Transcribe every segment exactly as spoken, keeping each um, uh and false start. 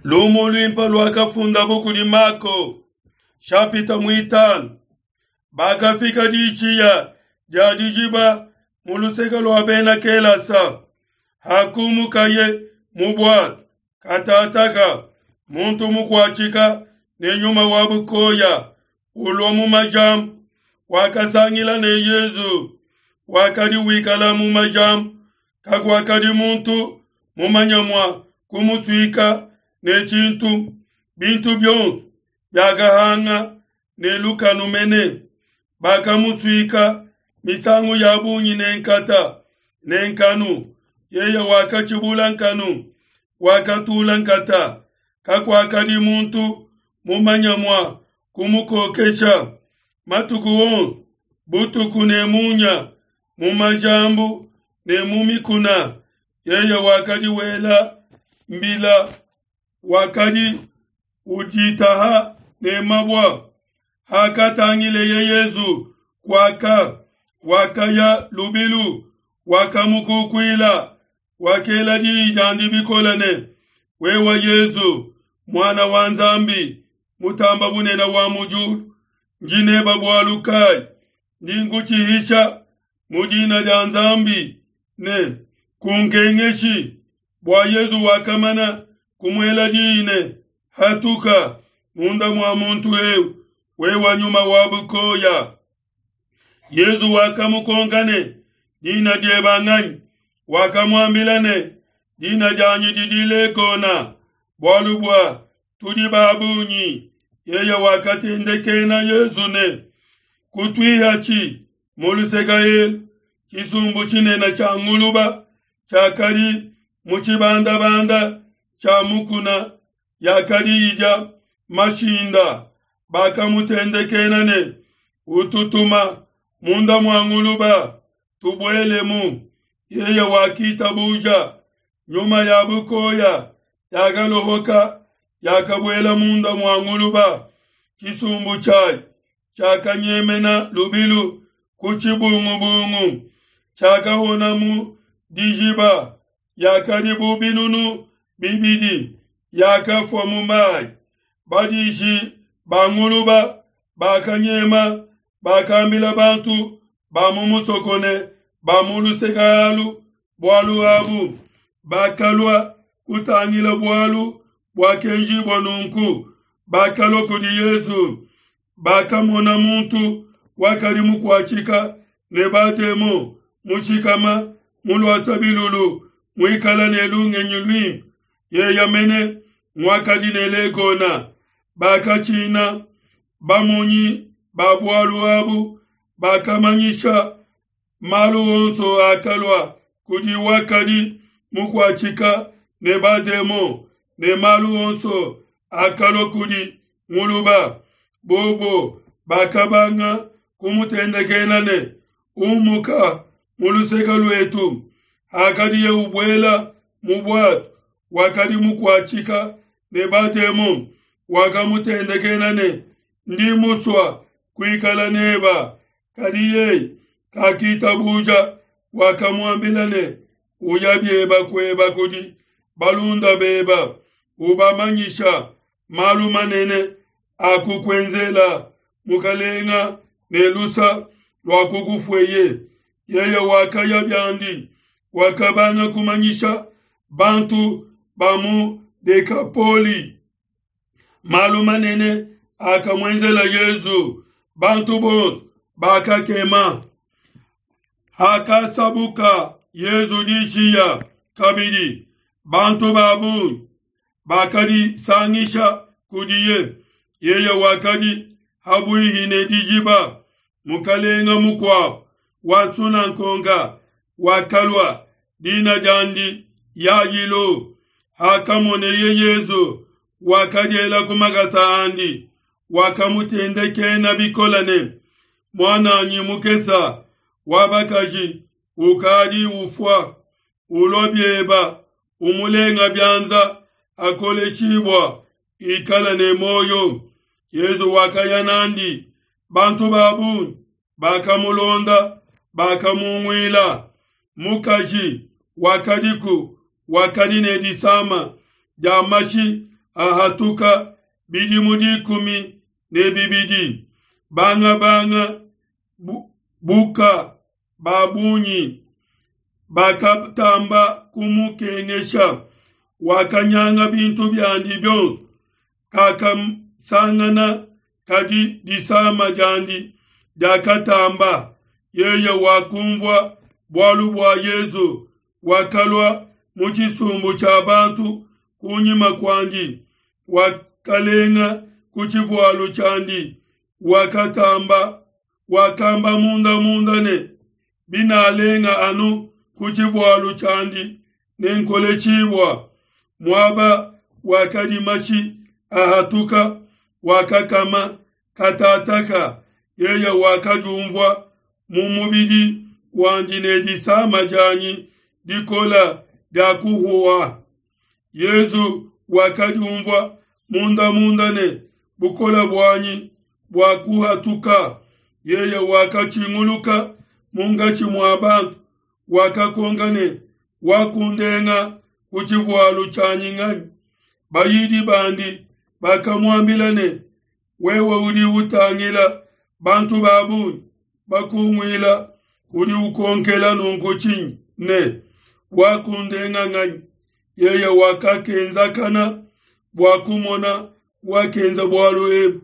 lumu lwimpa lwakafunda bukuli mako shapita mwitano bakafika dichiya jadijiba muluseka lwabena kelasa hakumu kaye mubwat katataka muntu mukwachika nenyuma wabukoya ulwa mu majam wakasangila ne Yesu wakadi wikala mu majam kakwakadi muntu mumanyamwa kumuswika ne chintu bintu byonsu byagahanga ne lukanu mene bakamuswika misangu yabunyi nenkata nenkanu yeye wakachibula nkanu wakatula nkata kakwakadi muntu mumanyamwa kumukokesha matuku wonsu butuku ne munya mumajambu ne mumikuna yeye wakadi wela mbila wakadi ujitaha ne mabwa hakatangile ye Yesu kwaka wakaya lubilu wakamukukwila wakela di jandi bikolane wewa Yesu mwana wa Nzambi mutamba bunena wa mujuru njine babwalukai ndinguchihisha mujina ja Nzambi ne kungengeshi bwa Yesu wakamana kumwela dine hatuka munda mwa muntu ewe wewa nyuma wabukoya Yesu wakamukongane dina jebangani wakamwambilane dina janyi didile kona bwalubwa tudi babunyi yeye wakatendekena Yesu ne kutwihachi mulusekael chisumbu chinena cha nguluba chakari muchibanda banda cha mukuna yakari ija mashinda bakamutendekena ne ututuma munda mwanguluba tubwelemu yeye wakita buja nyuma ya bukoya yagalohoka yakabwela munda mwanguluba kisumbu chai chakanyemena lubilu kuchibungu bungu chakahonamu dijiba yakaribu binunu bibidi yakafwa mumai badishi banguluba bakanyema bakambila bantu bamumusokone bamulusekalu bwalu abu bakalwa kutangila bwalu bwakenji bwanunku bakalo kudi Yesu bakamona muntu wakalimu kwachika ne batemo muchikama mulwatabilulu mwikala nelunge nyulwi ye yamene mwakadi nelekona bakachina bamonyi babwalu abu bakamanyisha malu onso akalwa kudi wakadi mukwachika ne bademo ne malu onso akalo kudi muluba bobo bakabanga kumutendekena ne umuka muluseka lwetu akadi ye ubwela mubwatu wakadi mukwachika ne bademo wakamutendekena ne ndi muswa kwikala neba kadiye kakita buja wakamwambilane uyabyeba kweba kudi balunda beba ubamanyisha malu manene akukwenzela mukalenga nelusa lwakukufweye yeye wakaya byandi wakabanga kumanyisha bantu bamu dekapoli malu manene akamwenzela Yesu bantu bos bakakema hakasabuka Yesu dishiya kabidi bantu babu bakadi sangisha kudiye yeye wakadi habuihine dijiba mukalenga mukwa wasuna nkonga wakalwa dina jandi ya yilo hakamone ye Yesu wakadiela kumagasa andi wakamutendekena bikolane mwana nyimukesa wabakaji ukadi ufwa ulobyeba umulenga byanza akoleshibwa ikala ne moyo Yesu wakayanandi bantu babu bakamulonda bakamungwila mukaji wakadiku wakadine disama jamashi ahatuka bidi mudi kumi ne bibidi banga banga bu, buka babunyi bakatamba kumukengesha wakanyanga bintu byandi byose kakamsangana kadi disama jandi dakatamba yeye wakumvwa bwalu bwa Yesu wakalwa mukisumbu ky'abantu kunyima kwandi wakalenga kukivwalu kyandi wakatamba wakamba munda mundane binalenga anu kukivwalu kyandi nenkole chibwa mwaba wakadimachi ahatuka wakakama katataka yeye wakajumvwa mumubidi wanjine disama janyi dikola dakuhuwa Yesu wakajumvwa munda mundane bukola bwanyi bwakuhatuka yeye wakachinguluka mungachi mwabantu wakakongane wakundenga kuchivwalu chanying'anyi bayidi bandi bakamwambilane wewe uli utangila bantu babuni bakumwila uli ukonkela nunguchinyi ne wakundenga ng'anyi yeye wakakenza kana bwakumona wakenza bwalu ebu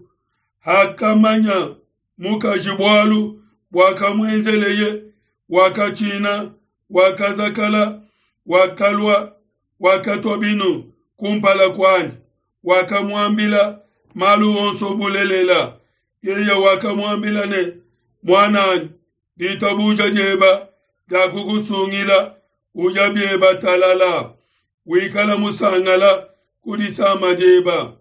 hakamanya mukaji bwalu wakamwenzeleye wakachina wakazakala wakalwa wakatobino kumpala kwani wakamwambila malu onso bulelela yeye wakamwambila ne mwanani ditabuja jeba dakukusungila ujabyeba talala wikala musangala kudisama jeba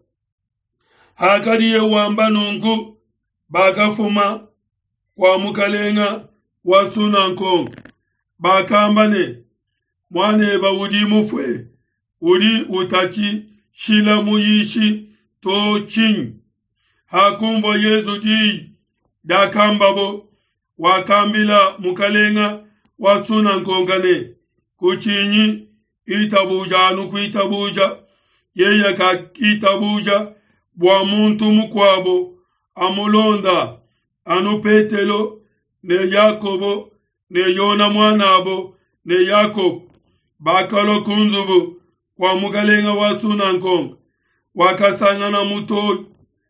hakadiye wamba nunku bakafuma kwa mukalenga wasunanko bakambane mwaneba udi mufwe udi utaki shila muyishi to ching hakumbo Yesu di dakambabo wakambila mukalenga wasunanko ngane kuchinyi itabuja anu kuitabuja yeye kakitabuja bwa muntu mukwabo amulonda anu Petelo ne Yakobo ne Yona mwanabo ne Yakob bakalo kunzubu kwa mukalenga wasunankonga wakasangana muto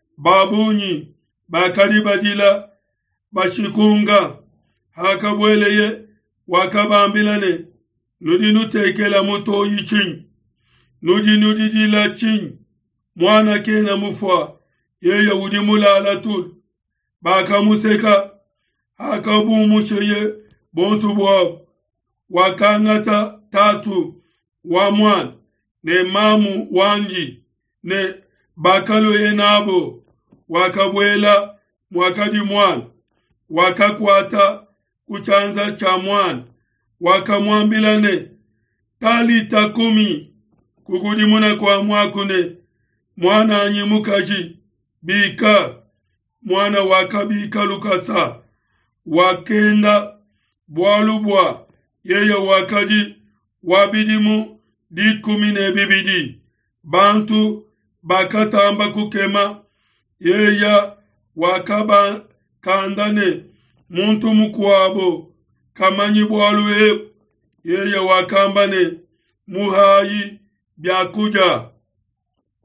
babunyi bakalibadila bashikunga hakabweleye wakabambilane nudi nutekela muto yichinyi nudi nudi dila chinyi mwana kena mufwa yeye udi mulala tul bakamuseka hakabumusheye bonsu bwabo wakangata tatu wa mwana ne mamu wanji ne bakalo yenabo wakabwela mwakadi mwana wakakwata kuchanza cha mwana wakamwambilane talita kumi kukudimuna kwa mwakune mwana anyimukaji bika mwana wakabika lukasa wakenda bwalubwa yeye wakadi wabidimu di kumi ne bibidi bantu bakatamba kukema yeya wakaba kandane muntu mukwabo kamanyi bwalu e yeye wakambane muhayi byakuja